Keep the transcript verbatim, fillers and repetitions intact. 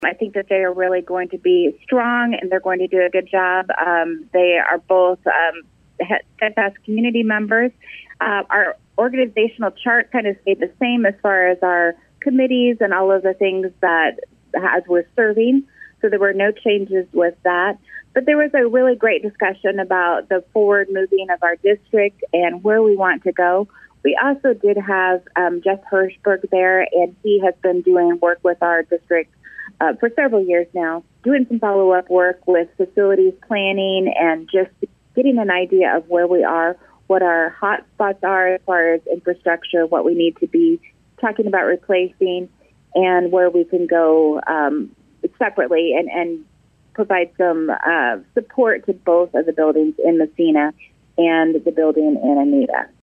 I think that they are really going to be strong and they're going to do a good job. Um, they are both um, steadfast community members. Uh, our organizational chart kind of stayed the same as far as our committees and all of the things that as we're serving. So there were no changes with that. But there was a really great discussion about the forward moving of our district and where we want to go. We also did have um, Jeff Hirschberg there, and he has been doing work with our district uh, for several years now, doing some follow-up work with facilities planning and just getting an idea of where we are, what our hot spots are as far as infrastructure, what we need to be talking about replacing, and where we can go um, separately and, and provide some uh, support to both of the buildings in Massena and the building in Anita.